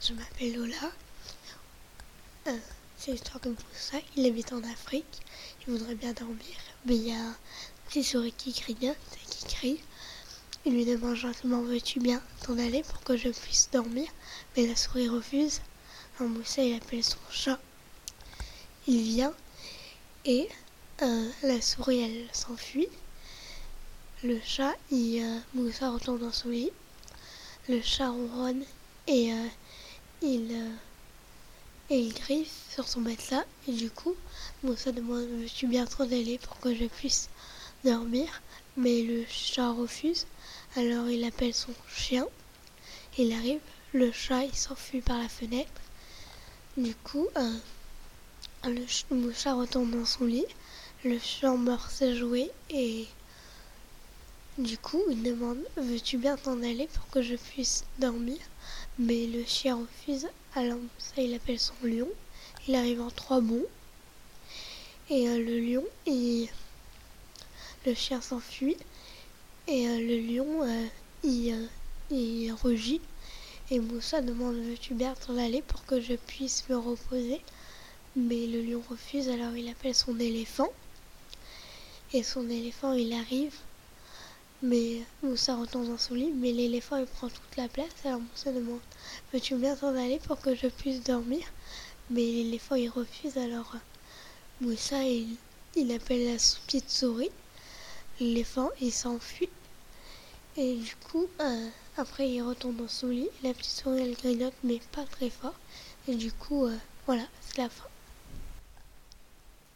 Je m'appelle Lola. C'est l'histoire de Moussa. Il habite en Afrique. Il voudrait bien dormir. Mais il y a un petit souris qui grignote et qui crie. Il lui demande gentiment: veux-tu bien t'en aller pour que je puisse dormir? Mais la souris refuse. Alors Moussa, il appelle son chat. Il vient et la souris, elle s'enfuit. Le chat, Moussa retourne dans son lit. Le chat ronronne et il griffe sur son matelas. Et du coup, Moussa demande: veux-tu bien t'en aller pour que je puisse dormir? Mais le chat refuse. Alors il appelle son chien. Il arrive. Le chat, il s'enfuit par la fenêtre. Du coup, le chat retourne dans son lit. Le chat mord ses jouets et du coup, il demande: veux-tu bien t'en aller pour que je puisse dormir? Mais le chien refuse. Alors ça, il appelle son lion. Il arrive en 3 bonds. Et le lion, le chien s'enfuit. Et le lion, il rugit. Et Moussa demande: veux-tu bien t'en aller pour que je puisse me reposer? Mais le lion refuse. Alors il appelle son éléphant. Et son éléphant, il arrive. Mais Moussa retourne dans son lit, mais l'éléphant il prend toute la place. Alors Moussa demande: veux-tu bien t'en aller pour que je puisse dormir? Mais l'éléphant il refuse. Alors Moussa il appelle la petite souris. L'éléphant il s'enfuit. Et du coup, après il retourne dans son lit. La petite souris elle grignote, mais pas très fort. Et du coup, voilà, c'est la fin.